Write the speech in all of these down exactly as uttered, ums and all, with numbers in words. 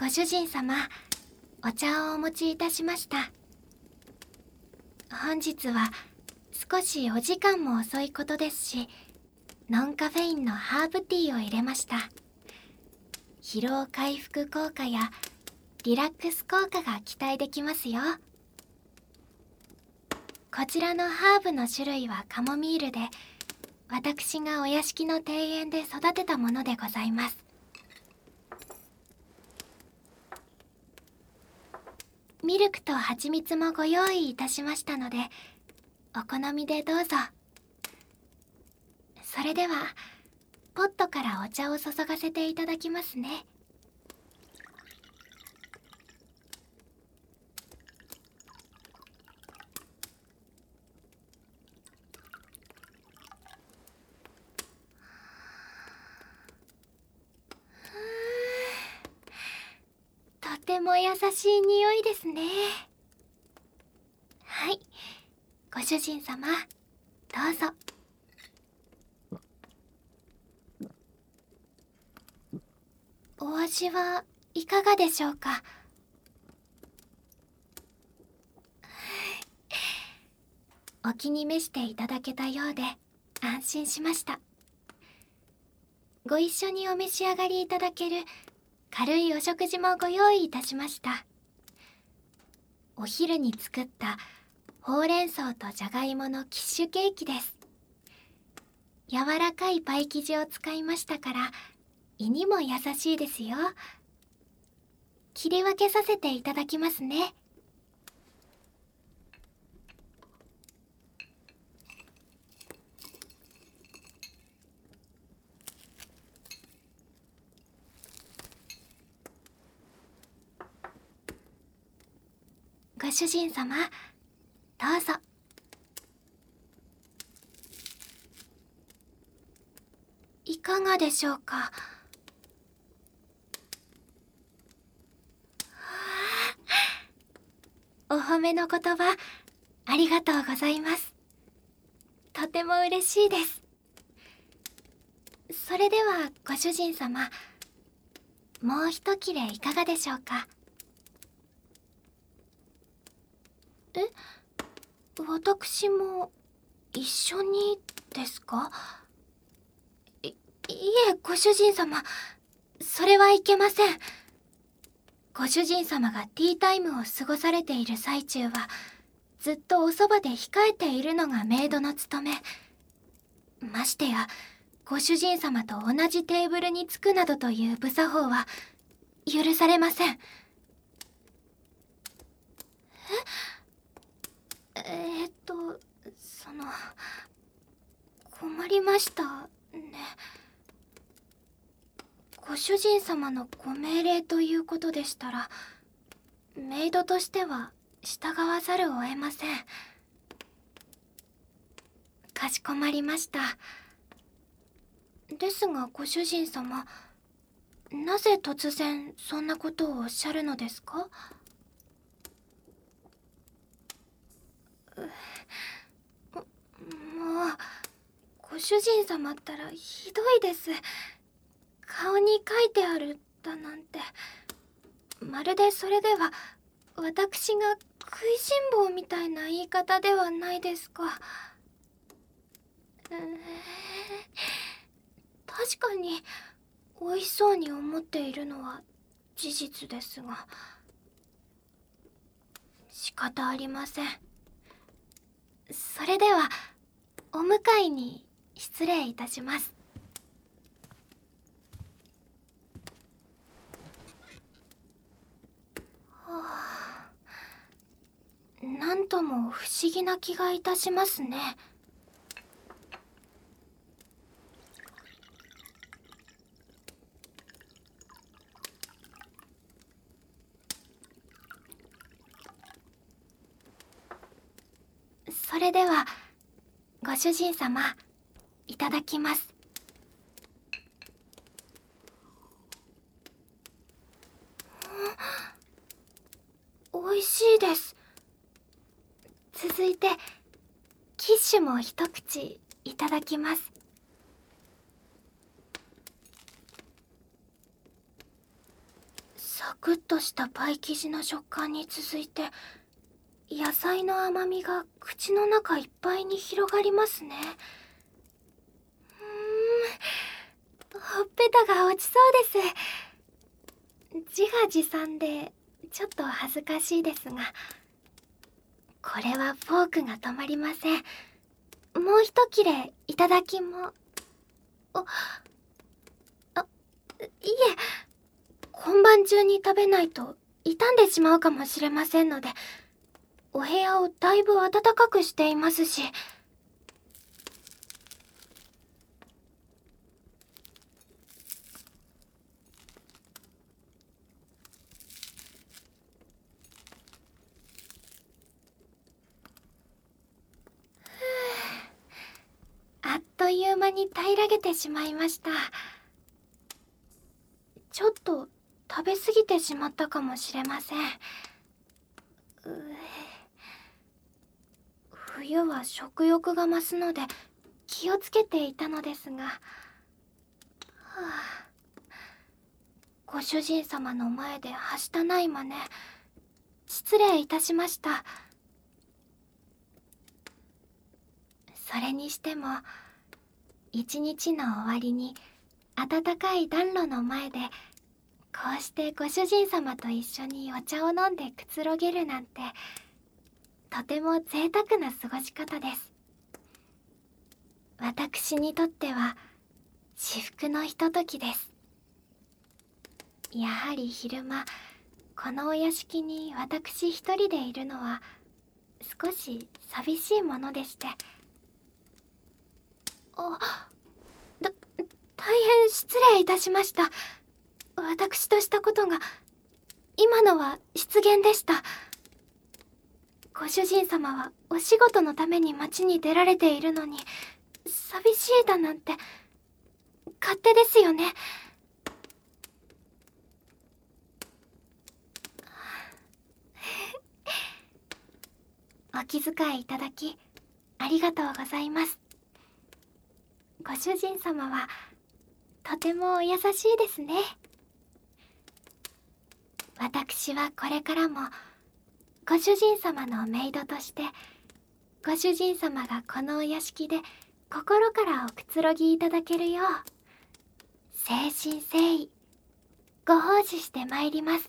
ご主人様、お茶をお持ちいたしました。本日は少しお時間も遅いことですし、ノンカフェインのハーブティーを入れました。疲労回復効果やリラックス効果が期待できますよ。こちらのハーブの種類はカモミールで、私がお屋敷の庭園で育てたものでございます。ミルクと蜂蜜もご用意いたしましたので、お好みでどうぞ。それではポットからお茶を注がせていただきますね。とても優しい匂いですね。はい、ご主人様、どうぞ。お味はいかがでしょうか。お気に召していただけたようで安心しました。ご一緒にお召し上がりいただける軽いお食事もご用意いたしました。お昼に作ったほうれん草とじゃがいものキッシュケーキです。柔らかいパイ生地を使いましたから胃にも優しいですよ。切り分けさせていただきますね。ご主人様、どうぞ。いかがでしょうか。お褒めの言葉ありがとうございます。とても嬉しいです。それではご主人様、もう一切れいかがでしょうか。え、私も一緒にですか。い、いえ、ご主人様、それはいけません。ご主人様がティータイムを過ごされている最中はずっとおそばで控えているのがメイドの務め。ましてやご主人様と同じテーブルにつくなどという無作法は許されません。ええー、っとその困りましたね。ご主人様のご命令ということでしたら、メイドとしては従わざるを得ません。かしこまりました。ですがご主人様、なぜ突然そんなことをおっしゃるのですか。もうご主人様ったらひどいです。顔に書いてあるだなんて、まるでそれでは私が食いしん坊みたいな言い方ではないですか。えー、確かに美味しそうに思っているのは事実ですが、仕方ありません。それではお迎えに失礼いたします。はあ、なんとも不思議な気がいたしますね。それではご主人様、いただきます。おいしいです。続いてキッシュも一口いただきます。 サクッとしたパイ生地の食感に続いて、野菜の甘みが口の中いっぱいに広がりますね。うーん、ほっぺたが落ちそうです。自画自賛でちょっと恥ずかしいですが、これはフォークが止まりません。もう一切れいただきも。あ、あ、いえ、本番中に食べないと傷んでしまうかもしれませんので、お部屋をだいぶ暖かくしていますし。あっという間に平らげてしまいました。ちょっと食べ過ぎてしまったかもしれません。冬は食欲が増すので気をつけていたのですが、はあ、ご主人様の前ではしたない真似、失礼いたしました。それにしても、一日の終わりに暖かい暖炉の前でこうしてご主人様と一緒にお茶を飲んでくつろげるなんて、とても贅沢な過ごし方です。私にとっては至福のひとときです。やはり昼間、このお屋敷に私一人でいるのは少し寂しいものでして。あ、だ、大変失礼いたしました。私としたことが、今のは失言でした。ご主人様はお仕事のために町に出られているのに、寂しいだなんて、勝手ですよね。お気遣いいただき、ありがとうございます。ご主人様は、とてもお優しいですね。私はこれからも、ご主人様のメイドとして、ご主人様がこのお屋敷で心からおくつろぎいただけるよう、誠心誠意、ご奉仕してまいります。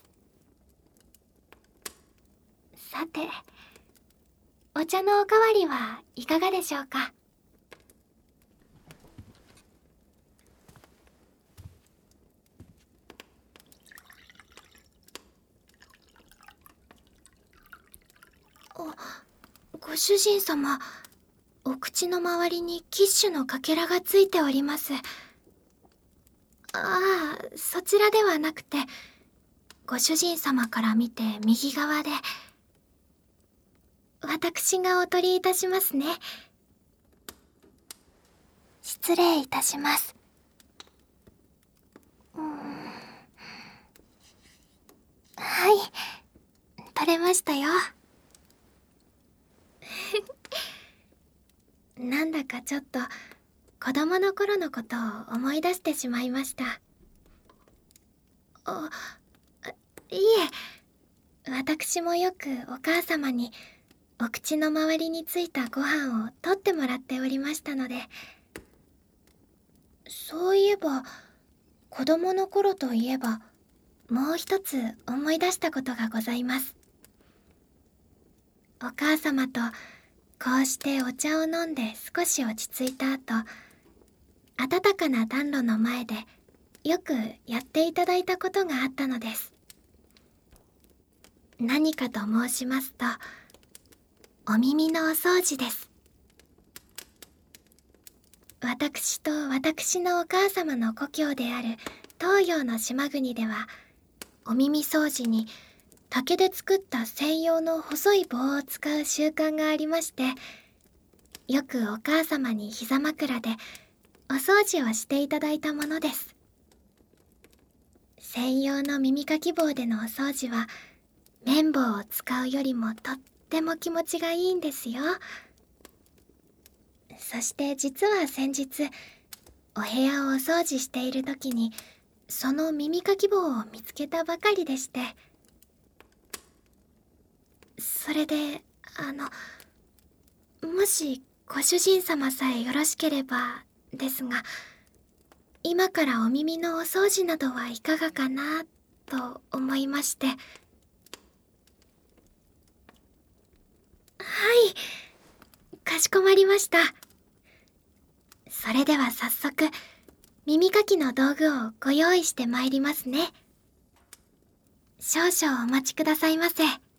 さて、お茶のおかわりはいかがでしょうか。あ、ご主人様、お口の周りにキッシュのかけらがついております。ああ、そちらではなくて、ご主人様から見て右側で、私がお取りいたしますね。失礼いたします。うーん、はい、取れましたよ。なんだかちょっと子供の頃のことを思い出してしまいました。あ、いえ、私もよくお母様にお口の周りについたご飯を取ってもらっておりましたので。そういえば、子供の頃といえば、もう一つ思い出したことがございます。お母様とこうしてお茶を飲んで少し落ち着いた後、暖かな暖炉の前でよくやっていただいたことがあったのです。何かと申しますと、お耳のお掃除です。私と私のお母様の故郷である東洋の島国では、お耳掃除に竹で作った専用の細い棒を使う習慣がありまして、よくお母様に膝枕でお掃除をしていただいたものです。専用の耳かき棒でのお掃除は、綿棒を使うよりもとっても気持ちがいいんですよ。そして実は先日、お部屋をお掃除している時に、 その耳かき棒を見つけたばかりでして。それで、あの、もしご主人様さえよろしければですが、今からお耳のお掃除などはいかがかなと思いまして。はい、かしこまりました。それでは早速耳かきの道具をご用意してまいりますね。少々お待ちくださいませ。